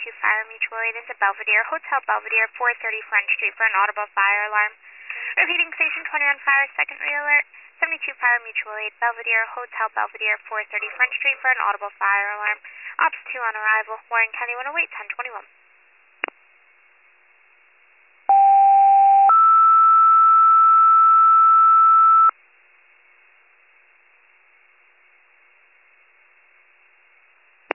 Fire Mutual Aid into Belvedere, Hotel Belvedere, 430 Front Street for an audible fire alarm. Repeating station 21 Fire, second re-alert. 72 Fire Mutual Aid, Belvedere, Hotel Belvedere, 430 Front Street for an audible fire alarm. Ops 2 on arrival. Warren County 108, 1021.